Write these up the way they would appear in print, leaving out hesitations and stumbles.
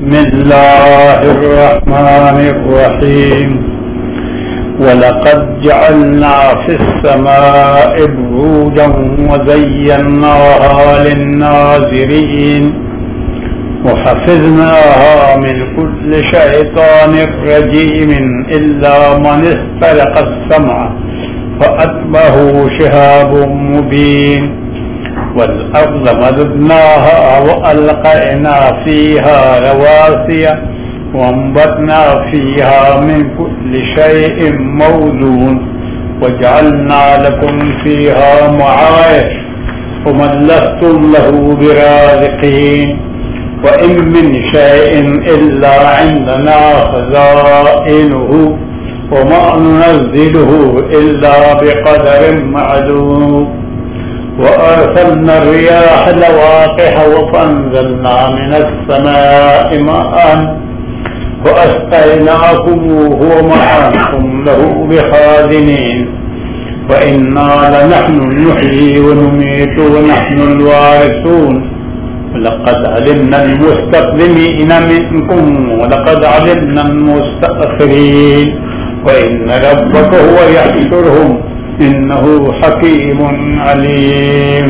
बिस्मिल्लाहिर्रहमानिर्रहीम वलक़द जअलना फिस्समाइ बुरूजन वज़य्यन्नाहा लिन्नाज़िरीन वहफ़िज़नाहा मिन कुल्लि शैतानिर रजीमिन इल्ला मन इस्तरक़स्समअ फ़अत्बअहु शिहाबुम मुबीन वल्अर्ज़ मददनाहा वअल्क़यना फ़ीहा रवासिय वअंबतना फ़ीहा मिन कुल्लि शैइन मौज़ून वजअलना लकुम फ़ीहा मआइश वमन लस्तुम लहू बिराज़िक़ीन वइन मिन शैइन इल्ला इंदना ख़ज़ाइनुहु वमा नुनज़्ज़िलुहु इल्ला बिक़दरिन मअलूम वअरसलना अर्रियाह लवाक़िह वफ़अंज़लना मिनस्समाइ माअन वअस्क़यनाकुमूहु वमा अंतुम लहु बिख़ाज़िनीन वइन्ना लनहनु नुह्यी वनुमीतु वनहनुल वारिसून लक़द अलिमना अलमुस्तक़दिमीन मिनकुम वलक़द अलिमना अलमुस्तअख़िरीन वइन्न रब्बक हुव यहशुरुहुम इन्नहु हकीमुन अलीम।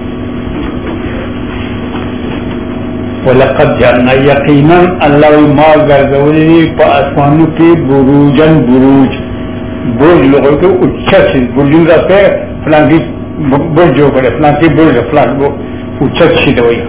वलक़द जअलना यक़ीनन अल्लाह मा गर्दौली आसमानों की बुरूजन बुरूज बुर्ज लोगों के उच्चा चीज बुर्जुन रहते फलां की बुर्ज जो बड़े फलां की बुर्ज फलां वो उच्चा चीज वही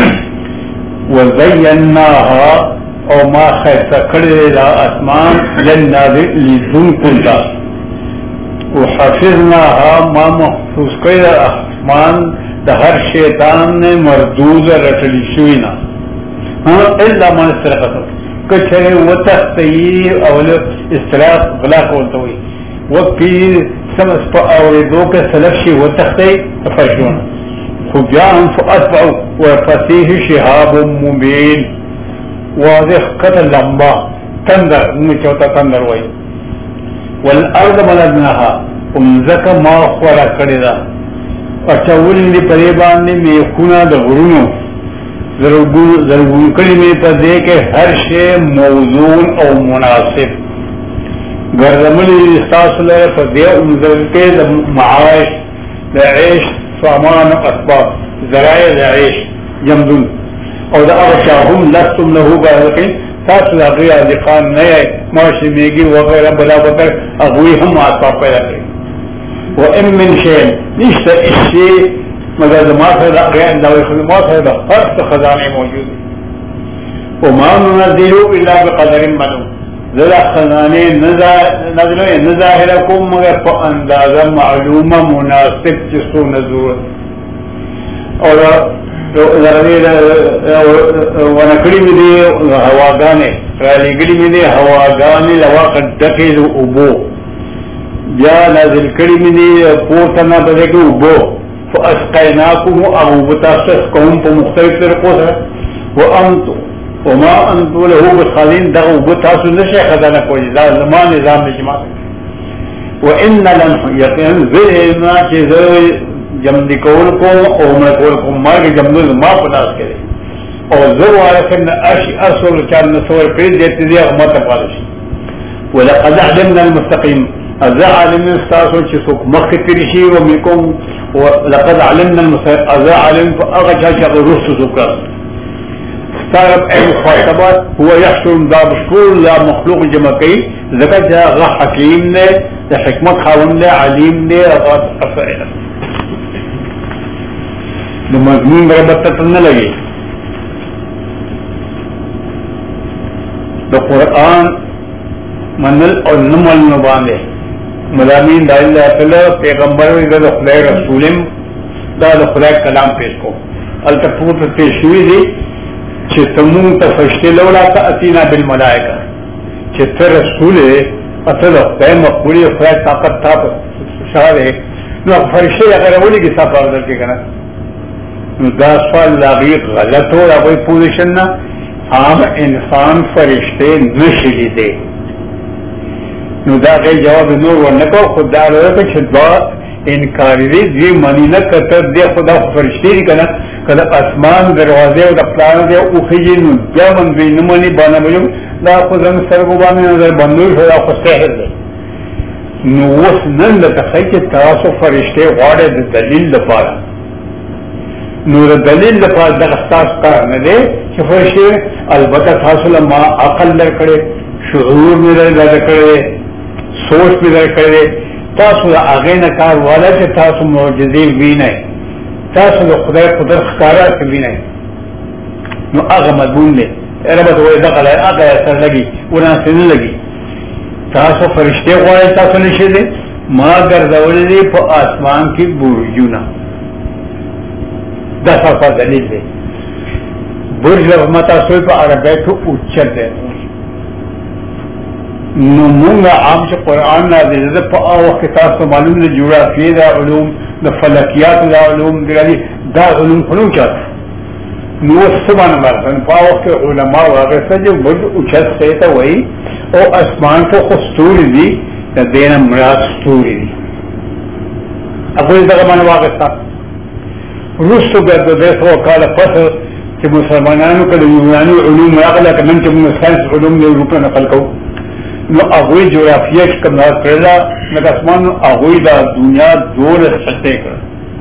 वज़य्यन्नाहा और मा खैसा खड़ेला आसमान लिन्नाज़िरीन कुल्ला वहफ़िज़नाहा मा महफूज करेला आसमान द हर शैतान ने मरदूद रटली शुइना हाँ इल्ला मन इस्तरक़ कचरे वो तख्ती अवल इस्तराक़ गला बोलते हुए वो पीर समझ पर और दो के सलक्षी वो तख्ती फशून खुजान फ़अत्बअहु व फ़सीह शिहाब मुबीन वाज़िह कत लंबा तंदर उनमें चौथा तंदर वही वल्अर्ज़ मददनाहा उमज़क मा ख़ुरा करेला अच्छा उल्ली परेबान ने मेखुना द गुरुनो ज़रूर कड़ी में पर दे के हर शे मौज़ून और मुनासिब गर्दमली सासले पर दे उमज़ल के माइश लऐश सामान असबाब ज़राए लऐश यमदुन और अरशाहुम लस्तुम लहू बाज़िक़ीन साथ लगिया दिखान नए माशी मेगी वगैरह बला बकर अगुई हम आसपास पैदा करें वो इमिन शैन निश्चित इससे मगर माफिदा हर खजाने मौजूद है वो मानुनज़्ज़िलु इल्ला बिक़दरिन मालूम ज़रा खजाने नज़ाहिरकुम मगर अंदाज़ा मालूमा मुनासिब जिसको नज़ूरत और वनकड़ी में दे हवागाने रालीगड़ी में दे हवागाने लवा डके उबो या नाजिल कड़ी में दे पोतना बदे के उबो फ़अस्क़यनाकुम अबू बतासस कौम पर मुख्तलिफ तरीक़ों से वो अंत वमा अंतु लहू बिख़ाज़िन दा उबतासु नशे खजाना कोई ज़मान निज़ाम में जमा वो इन्ना लन यक़ीन ज़िलना चीज़ जमदी कौल को और मैं कौल को मार के जमदू माँ पदास करे और ज़ो आरफ़िन अरसल चार नसोर पेड़ देते दिया मत पालिश वो लक़द अलिमना अलमुस्तक़ीम अज़ा आलिम स्तासो चिसुक मख्तिरिशी व मिकुम व लक़द अलिमना अलमुस्तक़ीम अज़ा आलिम अगचा चक़ रुस्त ज़ुकर स्तारब ऐ ख़ातबात हुआ यहशुर दा मशकूर ला मखलूक जमा कई ज़का जा गा हकीम ने या हिकमत खावन ने अलीम ने अफ़ैल मज़मून बराबर न लगे तो कुरान मनल और न मन बांधे मज़ामीन दाइला पैगम्बर खुदा रसूलिम दा खुदा कलाम पेश को अलतपूत पेश हुई थी चितमू तफश्ते लौला का अतीना बिल मलाइका चित्र रसूल असल खुदा मकबूली खुदा ताकत था शाह है फरिश्ते अगर बोली कि साफ आदर के करना दासफाल लागी गलत हो या कोई पोजिशन ना आम इंसान फरिश्ते नशिली दे नुदा के जवाब नूर व नको खुदा रो के छदवा इनकारी दी मनी न कतर दे खुदा फरिश्ते ही करना کله اسمان دروازه او د پلان دی او خېږي نو بیا من به نه مني باندې وي دا خو زموږ سرګو باندې نظر بندوي شو دا خو سحر دی. نو اوس نن لکه چې تاسو فرشته غواړئ د دلیل لپاره، نو د دلیل لپاره دغه ستاسو کار نه دی چې فرشته البته تاسو له ما عقل درکړي، شعور مې درکړي، سوچ مې درکړي، تاسو د هغې نه کار والا چې تاسو معجزې وینئ، تاسو د خدای قدرت ښکاره وینئ، نو هغه مضمون دی. رب ته وایي دغه هغه سره لګي ورناسې نه لګي. تاسو فرشته غواړئ تاسو نشئ دی، ما ګرځولي دي په اسمان کې برجونه. دا څه دلیل دی؟ برج لفظ تاسو په عربی کې اوچت دی. نو مونږ عام چې قرآن نازل ده په هغه وخت کې تاسو معلوم دي جغرافیې دا علوم د فلکیات دا علوم دا علوم خلو چاته نو سبحان الله په هغه وخت کې علما هغه څه برج اوچت ته وایي او اسمان ته خو ستوري دي د دې نه مراد ستوري دي. هغه دغه باندې واغسته روسو ګرځي د څو کاله پس چې مسلمانانو کله یوناني علوم راغله کمن چې موږ ساينس علوم له روپه نقل کوو نو هغه جغرافیه کوم نه کړل نو اسمان هغه د دنیا دور سطح کړ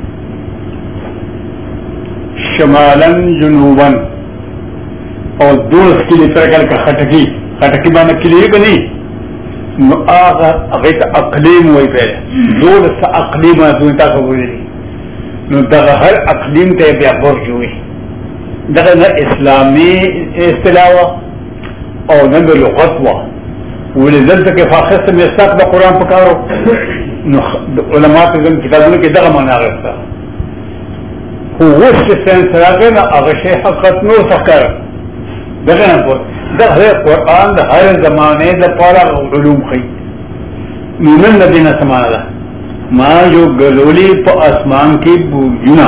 شمالا جنوبا او دور کلی تر کله خټکی باندې کلی بني نو هغه اقلیم وای په دور اقلیم باندې تاسو وګورئ نو دغه هر اقلیم ته بیا برج وي دغه اسلامي اصطلاح او نه لغت وا ولذلك کې فاخص مستق د قران په کارو نو علماء په کتابونو کې دغه معنا راغله هو وشت سنس راغله هغه شی حقیقت نو ذکر دغه نه دغه قران د هر زمانه د پاره علوم خي نن دینه سمانه ما جو ګلولي په اسمان کې بوجنا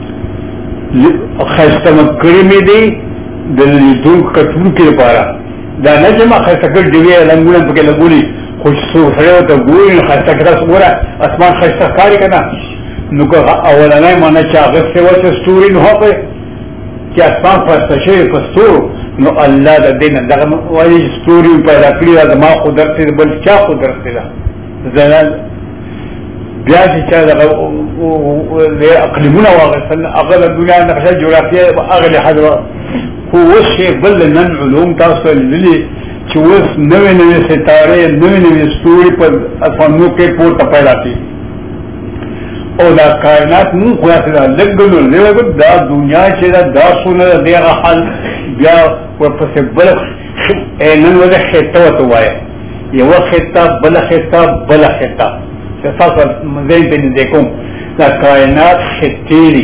خسته مکرې مې دي د لیدون کټون کې لپاره دا نجمه خسته کړ دی لنګونه په کې لګولي خو څو سره ته ګوري خسته کړه سوره اسمان خسته کاری کنه نو که اولنۍ معنی چې هغه څه وڅ ستوري نو په چې اسمان خسته شي په ستورو نو الله د دین دغه وایي ستوري پیدا کړی دا ما قدرت بل چا قدرت ده زلال بیا چې چا دغه اقلیمونه واغسل هغه د دنیا نقشه جغرافیه هغه له حد خو اوس شی بل نن علوم تاسو للی چې اوس نوې نوې ستاره نوې ستوري په اسمانو کې پورته پیدا شي او دا کائنات مو خو سره لګلو لږ دا دنیا چې دا سونه دغه حل بیا ورپسې بل نن وځه خطه وایي یو خطه بل خطه تاسو مزین دې کوم دا کائنات خطيري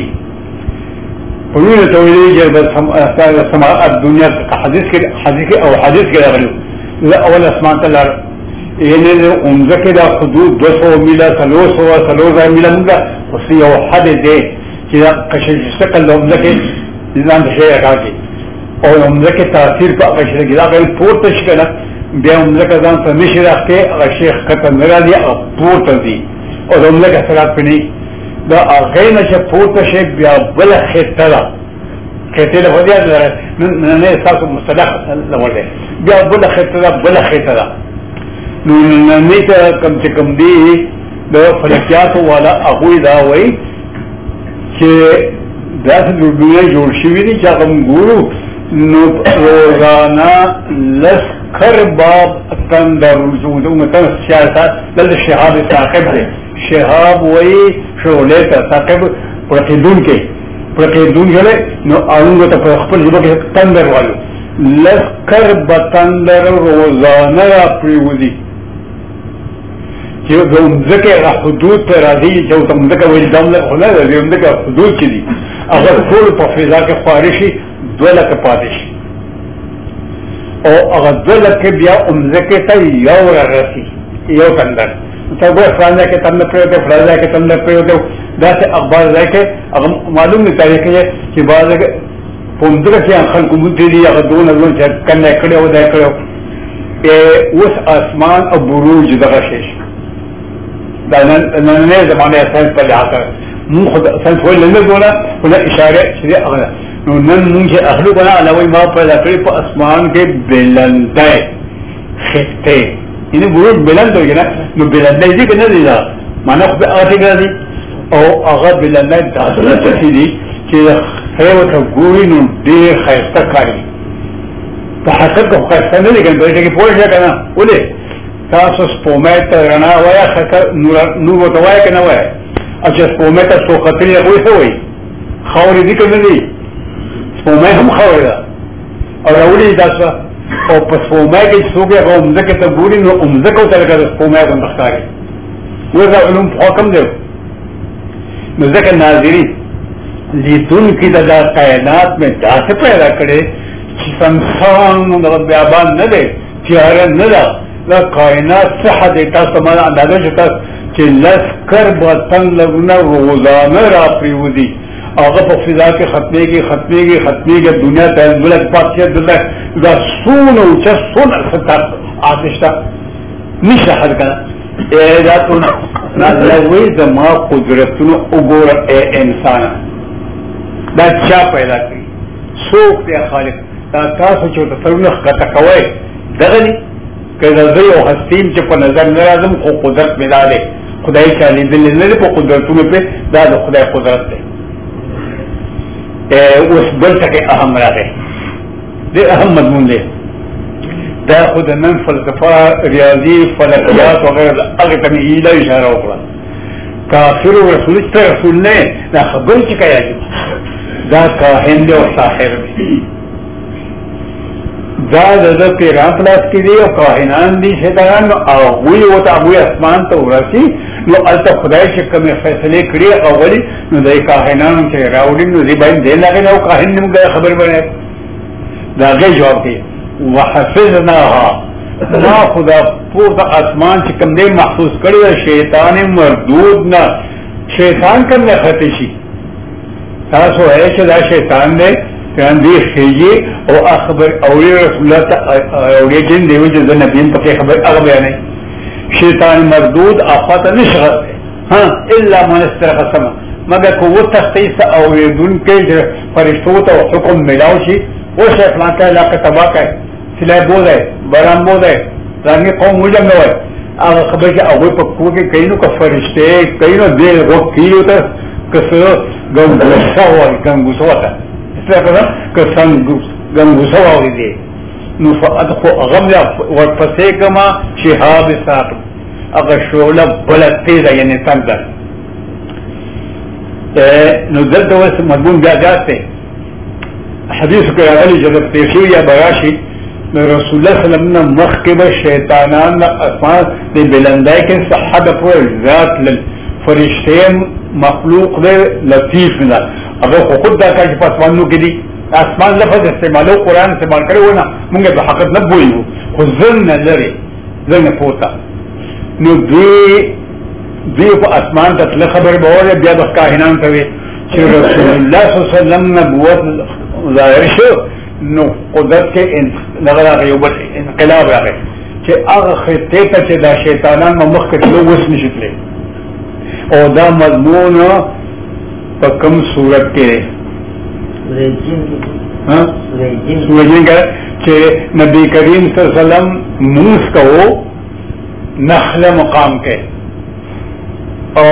قلنا تولیج سماء الدنيا حديث کې راغلی لا اول اسمان تعالی یعنی اونځکه دا حدود 200 میله 300 میله موږ خو یو حد دی چې دا کشش شکل اونځکه ځان شي راځي او اونځکه تاثیر په کشش کې دا غل پورته شي بیا اونځکه ځان په مشي راځي هغه شیخ کته نه راځي او پورته دي او اونځکه سره پني دا هغه نشه پورته شي بیا بل خطه ده خطه له وجه نه تاسو مصطلح لولې بیا بل خطه ده نو نه ته کم دي د فلکیات والا هغه دا وایي چې دا د دنیا جوړ شوی دي چې هغه ګورو نو روزانه لس کرباب تندر وجود مثلا سیاست دل شهاب صاحب دی شهاب وایي شعله صاحب پرتیدون کې نو اړوند ته خپل ژبه کې تندر والو لس کرب تندر روزانه پریوزي چې زمزکه حدود پر راځي چې زمزکه ویل دمله خلا د زمزکه حدود کې دي هغه ټول په فضا کې خارشي دوله کې پاتې شي او هغه دوله کې بیا زمزکه ته یو راځي یو تندر ته ګور فرانځه کې تندر پروت فرانځه کې تندر پروت دا څه اخبار راکې هغه معلوم نه تاریخ چې بعض پوندره کې خلکو مونږ دي هغه دونه چې کنه کړو دا کړو اوس اسمان او بروج دغه شي دا نن زمانه اساس په لحاظ مو خد سنفول لنا دولا ولا إشارة شدي أغلى نن مونږه اهلو بنا علاوه ما پیدا کړی په اسمان کې بلندای خسته اینه ګورو بلند وي نه نو بلندای دې کنه دی دا معنا خو هغه څنګه دي او هغه بلندای داسې څه دي چې هغه ته ګوري نو ډېر خسته کوي په حقیقت کې خسته نه دي کنه چې پوهه کنه ولې تاسو سپومه ته رڼا وایا خطر نور ته وایا کنه وایا اچھا سپومه ته څو خطر یې وایي خاورې دي کنه دي سپومه هم خاورې ده او راولي تاسو او په سپومه کې څوک یې کوم ځکه ته ګوري نو ځکه ته لکه سپومه هم ښکاري وغه علوم حکم دی نو ځکه ناظرین لیدون کې د کائنات میں داسې پیدا کړي چې انسان د بیابان نه دی تیار نه ده دا کائنات صحه د تاسو باندې اندازه شته چې لسکر بطن لګونه روزانه را پریوزي هغه په فضا کې ختميږي دنیا ته بلک پاتې ده دا سونه او چې سونه ستاسو آتشتا نشه حل کنه ایجادونه نازلوي زما قدرتونو وګوره انسان دا چا پیدا کړی څوک دی خالق دا تاسو چې تصورونه ښکته کوئ دغه دي که زه یو هستیم چې په نظر نه راځم خو قدرت مې دا دی خدای چې لیدل نه دی په قدرتونو پې دا د خدای قدرت دی اوس بل ټکی اهم راغی دی اهم مضمون دی دا خو د نن فلسفه ریاضي فلکیات وغیره هغې ته مې ایله اشاره وکړه کافر رسول ته رسول نه دا خبر چې کوي دا کاهن دی او ساحر دی دا د پیران پلاس کې دی او کاهنان دي شیطانان او هغوی ورته هغوی اسمان ته ورسي نو هلته خدای چې کومې فیصلې کړي اولي نو د کاهنانو چې راوړي نو دې باید دې لغې او کاهن نه موږ خبر بنئ دا هغې جواب دی وحفظناها ما خدا پورته اسمان چې کوم دی محفوظ کړی د شیطان مردود نه شیطان کوم نه خطې شي تاسو وایئ چې دا شیطان دی كان دي خيجي او اخبر اولي رسول الله اولي جن دي وجه النبيين بقي خبر اغبى يعني شيطان مردود افات نشغل ها الا من استرق السماء مگر قوت تخصيص او يدون کے فرشتوت او حکم ملاوشي وہ شیطان کا علاقہ تباہ ہے سلائے بوز ہے برام بوز ہے رانگی قوم مجم نوائے اگر خبر کہ اوی پکو کے کئی نو کا فرشتے کئی نو دیر وقت کی ہوتا کسو گنگوسا ہوا گنگوسا ہوتا که گنگوسه واوریدې نو فادخو اغمیا ورپسې کما شهاب ساقب هغه شعله بله تیزه یعنې تنده نو دلته اوس مضمون بیا زیات دی حدیثو کې راغلي چې د پیښې یا به راشي نو رسول الله صلی الله علیه وسلم نه مخکې به شیطانان د اسمان د بلندۍ کې صحه د پورې ذات فرشتې مخلوق دی لطیف نه اگر خود دا کار چې په اسمانونو کې دي اسمان لفظ استعمالو قرآن استعمال کړی و نه مونږ په حقیقت نه پوهېږو خو ځل نه لرې ځل نه پورته نو دوی په اسمان ته تله خبرې به وایي بیا به کاهنانو ته وي چې رسول الله صلی الله علیه وسلم نبوت ظاهر شو نو قدرت کې دغه راغی یو بل انقلاب راغی چې هغه خطې ته چې دا شیطانان به مخکې تلو اوس نشي تللی او دا مضمون په کوم صورت کې سورہ جن کا چې نبی کریم صلی اللہ علیہ وسلم موس کو نخل مقام کې او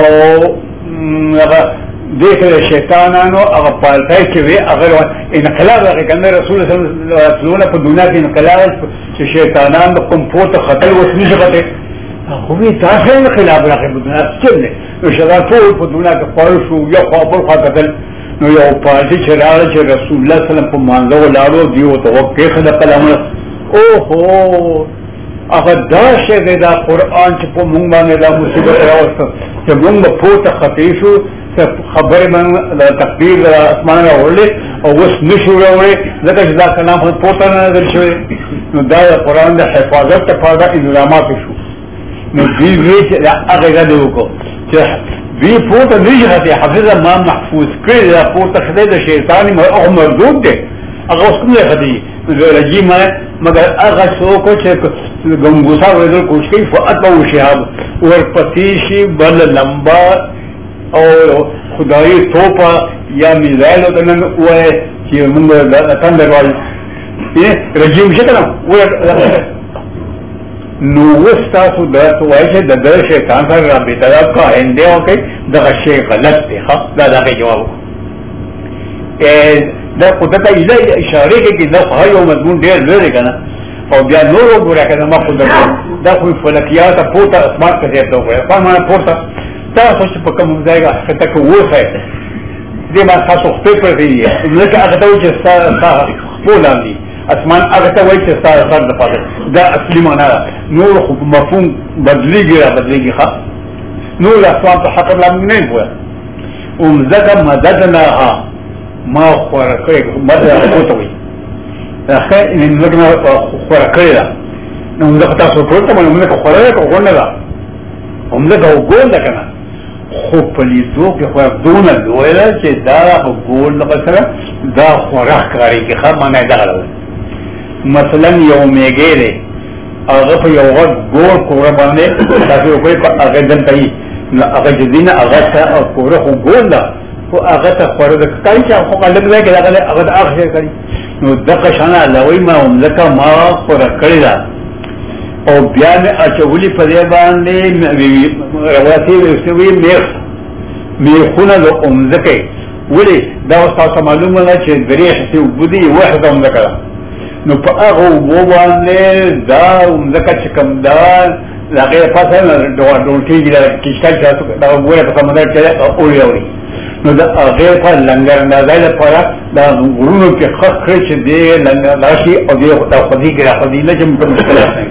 دیکھ رہے شیطانانو هغه پالتای چې وی هغه انقلاب هغه کنه رسول صلی الله علیه وسلم په دنیا کې انقلاب چې شیطانان د کوم پورته خطر وسنی ځکه خو به تاسو انقلاب راغی په دنیا کې نو شدا ټول په دنیا کې پاره شو یو خپل خاطر نو یو پارټي چې راځي چې رسول الله صلی الله علیه وسلم په مانځو لاړو دیو ته وکړه خدای کلام او هو هغه دا شی دا قران چې په مونږ باندې دا مصیبت راوسته چې مونږ په پورته خطې شو خبره من د تقدیر اسمان راولې او اوس نشو راوړې ځکه چې دا کلام په پورته نه نازل شوی نو دا قران د حفاظت لپاره انتظامات شو نو دوی چې هغه غږ وکړو چې دوی پورته نشي راځي حافظ ما محفوظ کړی دا پورته خدای د شیطان او مردود دی هغه اوس کومه خدای رجی مگر هغه څوک چې ګنګوسا ورته کوشش کوي فاتبو شهاب ورپسې شي بل لمبا او خدایي توپه یا میزایل ته نن وایي چې موږ د تندر وایي رژیم شته نو نو وستاسو د وایي چې د شیطان سره رابطه کا انده او کې دغه شی غلط دی ښه دا دغه جواب دا قدرت ایله اشاره کوي دا خو یو مضمون ډیر لري کنه او بیا نور وګورئ کنه ما خو دا خو فلکیات پورته اسمان کې ته وایي په معنا پورته تاسو چې په کوم ځای کې تک وځه دې ما تاسو خپل پر دی لکه هغه ته چې تاسو خپل دي اسمان هغه ته وایي چې تاسو سره د پاره دا اصلي معنا نور خو مفهوم بدلیږي ښه نور اسمان په حق الله نه وایي ومزګه مددناها ما خورا کړی مدد راوته وي اخه ان لګنه خورا کړی دا نو موږ تاسو ټول ته موږ خورا کوو نه دا موږ وګول دا کنه خو په لیدو کې خو دونه لویل چې دا وګول د سره دا خورا کاری کې خمانه دا مثلا یو میګره هغه په یو ګور کور باندې تاسو په هغه دلته نو هغه جدينه هغه کور خو ګول دا خو هغه ته خورا د کای چې خو لږ لږ هغه اخر کوي نو دغه شانه لوي ما لکه ما خورا کړی دا او بیا مې اچولي په دې باندې رواسي وسوي میخونه د امزکه ولې دا تاسو معلومه ده چې درې حصے وبدي واحده امزکه نو په هغه وو باندې دا امزکه چې کوم دا هغه پاسه ډوټي دا کیشته چې دا وګوره په سمندر کې اوري نو دا هغه په لنګر اندازې لپاره دا غرونو کې خخ چې دی لنګر راشي او دی خدای خدي کې راځي نه چې موږ مشکلات نه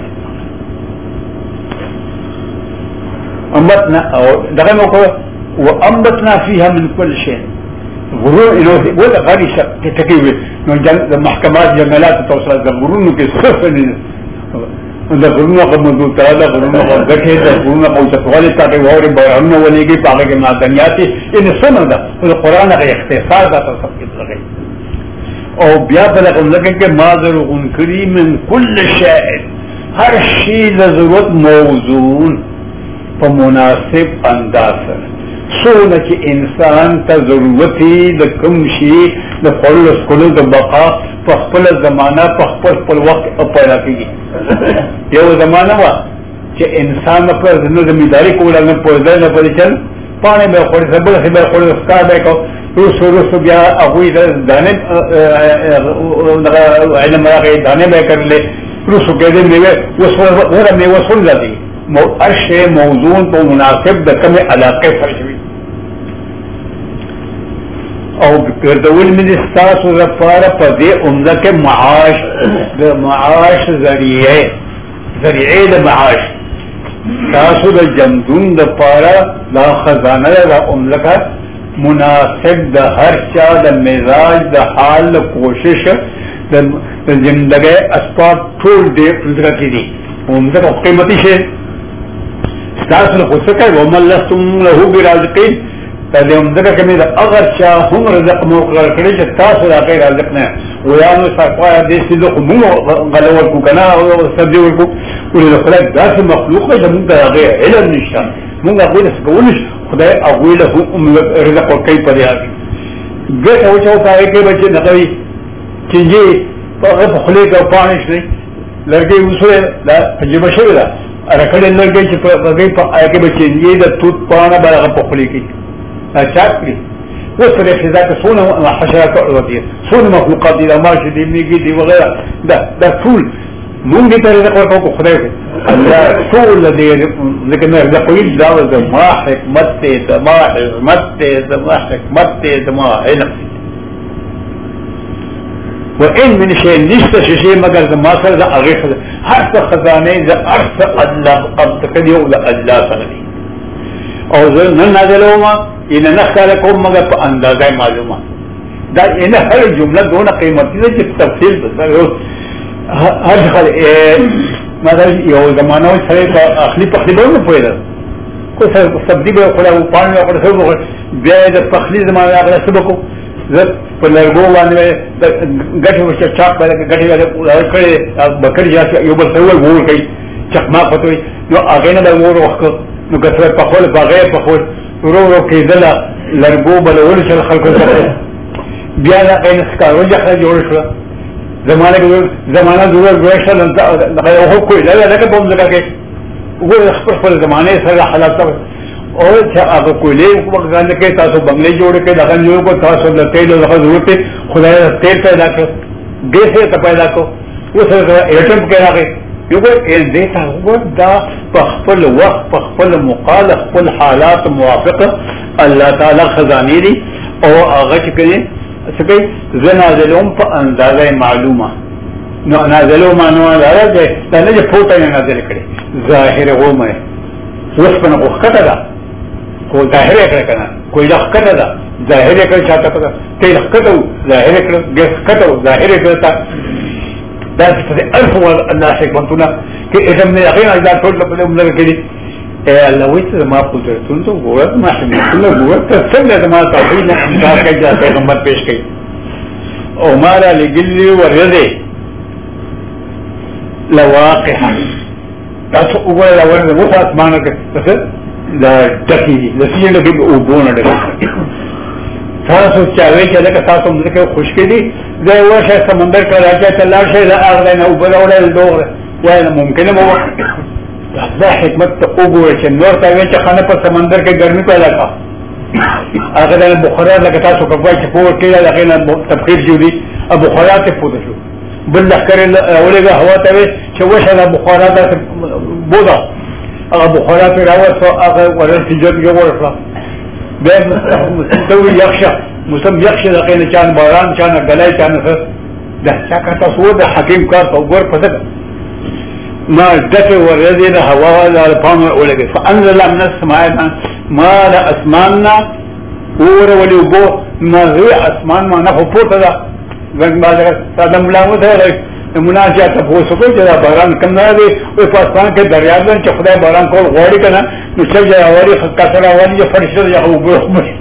أنبتنا أو دغمكو وأنبتنا فيها من كل شيء غرور إنه ولا غادي تكيف من المحكمات جمالات توصل الغرور كسفن الغرور قمدو تعالى غرور قدكه غرور قوتوالي تاكي ووري بيرهن وليجي باقي معدنياتي إن السنة ده القرآن غير اختصار ده تصفيق لغي أو بيابلغ لكن ما ذرغن كريم من كل شيء هر شيء ضرورت موزون په مناسب انداز سره څونه چې انسان ته ضرورتي د کوم شي د خپل سکولو د بقا په خپل زمانہ په خپل وخت پیدا کیږي یو زمانہ وا چې انسان پر ذمہداري کوله نه پوهیدل نه پدې چل پانه به خپل سبل به خپل افکار به کو رسو بیا هغه د دانه علم راغی دانه به کړل رسو کې دې میوه وصول لدی هر شی موضوع په مناسب د کومه علاقه سره شوی او ګرځول مې ستاسو لپاره په دې عمده کې معاش ذریعه د معاش تاسو د جمدون د لپاره لا خزانه د عمده مناسب د هر چا د مزاج د حال کوشش د زندګۍ اسباب ټول دې قدرت دي عمده قیمتي شی تاسو له څه ومن لستم له برازقین ته دې عمده کمه د اگر چا هم رزق مقرر کړی چې تاسو راکې رزق نه ویانو صفا دې چې له موږ غلور کو کنه او سبدي ورکو ولې خلک داسې مخلوق دی موږ هغه علم نشته موږ هغه څه کولای خدای هغه له رزق ورکړي په دې اړه ګټه او چا پای کې بچي نه کوي چې یې په خپل کې پانش نه لږه وسوي لا تجربه شوی دا راکړل لږه چې په هغه په هغه بچي یې د توت پانه برغه په خپل کې اچاکري وصل ذات صونه حشرات ودي صونه مخلوقات دي ما شي دي ميږي دي وغيرها ده ټول مونږ دې ته ورکو خدای الله ټول دې ذکر نه کوي دا ما حکمت ته ما حکمت ته ما علم وان من شيء نشته شيء مگر ما سره هغه هر څه خزانه ده ارث الله قد کدي او الله سره او نن نازلوما ان نخلقكم مگر په اندازه معلومه دا ان هر جمله دونه قیمتي ده چې تفصیل بسره هر خل مثلا یو زمانہ سره اخلي تقریبا نه پوهه کو څه تبدیل او خلا او پانی او څه بیا د تخلي زمانہ هغه سبقو زه په لرګو باندې غټي وشته چاپ باندې غټي کړي بکر یا یو بل څه ور کوي چکما پټوي نو هغه نه د ور وخت نو کثرت په خپل باغې په خپل ورو کېدله لرګو بلول شل خلکو سره بیا دا انسکارو ځکه جوړ شو زمانه ضرورت ورشل دا یو کوی دا لکه په ځکه کې وګوره خپل زمانه سره حالات او چې هغه کولی وګورئ چې تاسو بنگلې جوړ کړئ دا غنجو کو تاسو د تیل او ضرورت خدای تیل پیدا کړ ګیس ته پیدا کو اوس ایټم کې راغی یو دې ته ودا په خپل وخت په خپل مقال خپل حالات موافق الله تعالی خزانه دي او هغه چې کوي څه زنازلهم په اندازه معلومه نو نازلو مانو راځي دا نه فوټه نه نازل کړي ظاهر غومه اوس په وخت ده کو ظاهر کړه کنه کوئی لخت ده ظاهر کړه چاته پته ته لخت ظاهر کړه ګس کړه ظاهر کړه دا څه الف الله حکمتونه کې اذن نه اخیرا دا ټول په موږ کې اے الله وې ما قدرتون ته ګورت ما شنه ګورت څنګه ما توحید نه انکار کوي چې پیغمبر پیش کړي او مارا لګلی ورده لواقحه تاسو وګورئ دا ورته مو اسمانه کې دا ټکی د سینې کې وبونه ده تاسو چاوي چې دا تاسو موږ خوشکې دي دا ورشه سمندر کې راځي چې لار شي دا اغله نه وبلوړل دوه وای ممکن مو دا حکمت ته وګورئ چې نور ته وی چې خانه په سمندر کې ګرمي پیدا کا هغه د بخارا لکه تاسو کوی چې په کې هغه نه تبخیر جوړي ابو بخارا ته پوه شو بل لخر اولګه هوا ته چې وشه د بخارا د بودا هغه بخارا ته راوځو هغه ورته جوړ ورفلا به مستوي یخشه مسم یخشه دغه نه چان باران چان غلای چان ده څنګه تاسو د حکیم کار په ګور پته ما دفع ورزي له هوا له پام ولګي فانزل من السماء ما لا اسماننا اور ولي وبو ما هي اسمان ما نه پورته ده څنګه باندې سلام الله وته مناجات په وسو کې دا باران کم نه دی او په اسمان کې دریاګان چې خدای باران کول غوړي کنه نو چې ځای اوري خکاسره اوري فرشته یا وګو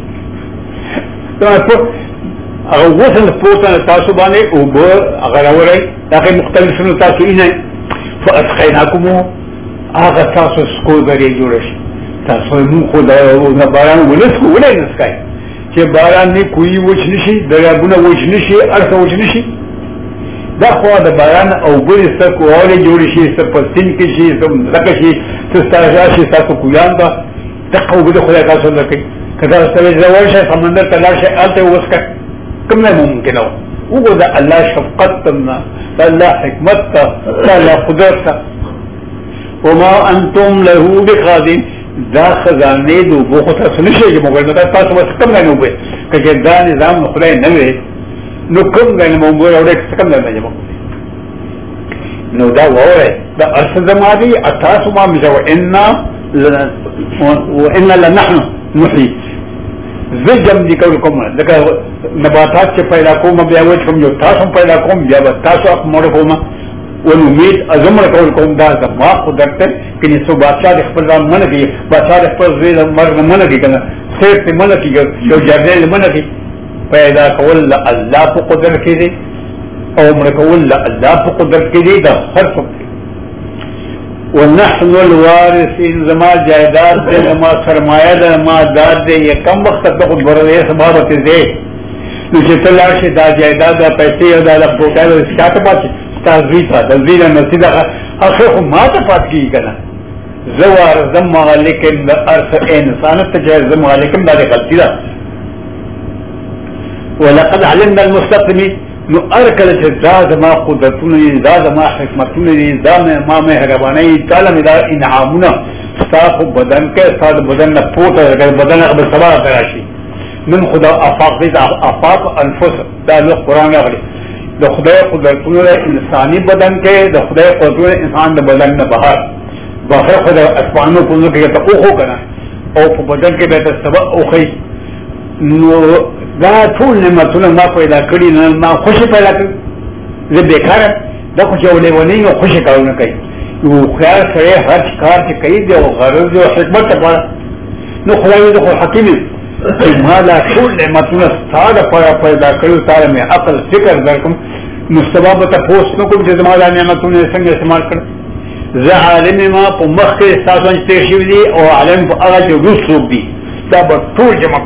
او وصل پورته تاسو باندې او هغه اوري دا مختلفونه تاسو نه فاسقيناكم هغه تاسو سکو غري جوړ شي تاسو مو خدای باران ولسکو ولای نسکای چې باران نه کوی وچ نشي دریابونه وچ نشي ارته وچ نشي دا خو د باران او بل سکو اوري جوړ شي سپستین کې شي سم لکه شي ستاسو شي تاسو کویان دا تقو به خدای تاسو لکه کدا ستاسو زوال شي سمندر تلار شي الته وسکه کوم نه ممکن او وګورئ الله شفقت تمنا الله حکمت الله قدرت وما انتم له بخازن دا خزانه دو بوخت سنشي چې موږ نه تاسو وس کم نه نو به کله دا نظام خدای نه وي نو کوم غل موږ اورې کم نه نه نو دا وره دا ارث زمادي اساس ما مجو ان لنحن نحيي زجم دي کوم لکه نباتات چې پیدا کوم بیا وځ کوم یو تاسو پیدا کوم بیا تاسو مړ کوم ول امید ازمر کوم دا ما قدرت کله سو بادشاہ خپل ځان منګي بادشاہ خپل زوی مرګ منګي کنه سیر ته منګي یو جردل منګي پیدا کول الله په قدرت کې دي او مړ کول الله په قدرت کې دي دا هر څه ونحن الوارثين زما جائداد دے زما سرمایہ دے زما داد دے یہ کم وقت تک برے سبب دے چې تلار شي دا جائداد دا پیسې او دا پروګرام شاته پات تازوی تا تزویل نصیده اخر ما ته پات کی کنه زوار زم مالکن د ارث انسان ته جائز زم مالکن دا غلطی ده ولقد علمنا المستقيم نو ارکل چې دا زما قدرتونه دا زما حکمتونه دا ما مهرباني تعالی دا انعامونه تاسو بدن کې تاسو بدن نه پوته بدن به سبا راشي من خدا افاق دې افاق انفس دا له قران راغلي د خدای قدرتونه انساني بدن کې د خدای قدرتونه انسان د بدن نه بهر خدای اسمانو په لور کې ته اوخو کنه او په بدن کې به سبا اوخي نو دا ټول نعمتونه ما پیدا کړی نه ما خوشي پیدا کړ زه بیکاره دا خو یو لیونی نو خوشي کارونه کوي یو خیال سره هر کار چې کوي د غرض او حکمت لپاره نو خدای دې حکیم ما لا ټول نعمتونه ستاره پیدا کړو تعالی مې عقل فکر درکم مستبابته پوس نو کوم چې زما د نعمتونو څنګه استعمال کړ زه عالم ما په مخ کې تاسو ته شي دي او عالم په هغه چې رسوب دي دا به ټول جمع کوم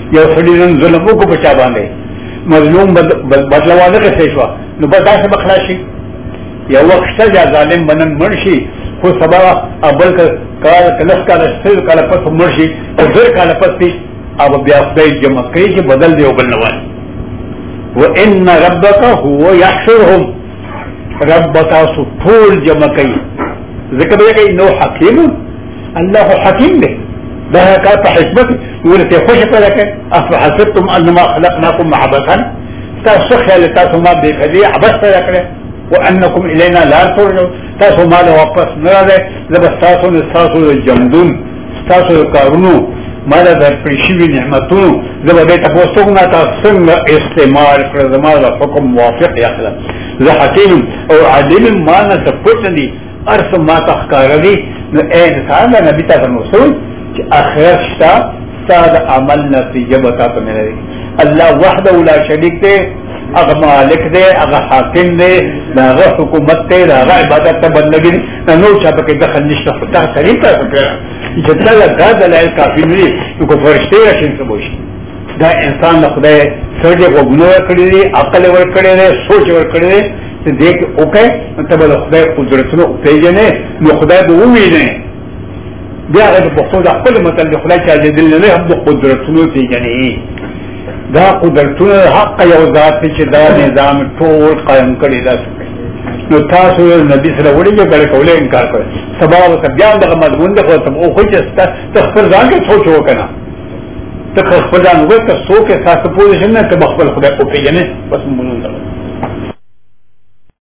یو سړي نن ظلم وکړو په چا باندې مظلوم بدله وانه کړی شوه نو بس داسې به خلاص شي یو وخت شته چې ظالم به نن مړ شي خو سبا بل کال لس کاله سل کاله پس مړ شي او 2 کاله پسې او بیا خدای جمع کوي چې بدل دی او بل نه وایي وان ربک هو یحشرهم رب تاسو ټول جمع کوي ذکر به کوي نو حکیم الله حکیم دی ده کار په حکمت ورته خوش پیدا کوي افحسبتم انما خلقناكم عبثا تاسو خیال تاسو ما دې کړی عبث پیدا کړی وانکم الینا لا ترجعون تاسو ما له واپس نه راځي تاسو جمدون تاسو کارونو ما له پرشي نعمتونو زبده تاسو نه تاسو څنګه استعمال کړئ زموږ حکم موافق یاخلا زه حکیم او عادل ما نه تپټني ارث ما تخکار دي نو اے انسان نبی تاسو رسول چې اخر شتا ستاد عمل نتیجه بتاته ملي الله وحده لا شریک دی اغه مالک دی اغه حاکم دی داغه حکومت دی داغه عبادت ته بندګي نو چاته کې دخل نشته خدای طریقه وکړه چې دا دلایل کافی نه دي نو فرشته راشي سبوشي دا انسان خدای سره وګونو کړی دی عقل ور کړی دی سوچ ور کړی دی چې دې اوکه ته بل خدای قدرتونو پیژنې نو خدای به وویني بیا هغه په خپل خپل مطلب خدای چې دل نه هم قدرتونو پیژنې دا قدرتونه حق یو ذات چې دا نظام ټول قائم کړی دی نو تاسو نبی سره وړي چې کولای انکار کوي سبا او بیا دغه مضمون ده او خو چې تخبر ځان کې سوچ وکنه تخبر ځان وکړه څوک تاسو پوزیشن نه ته خپل خدای او پیژنې بس مونږ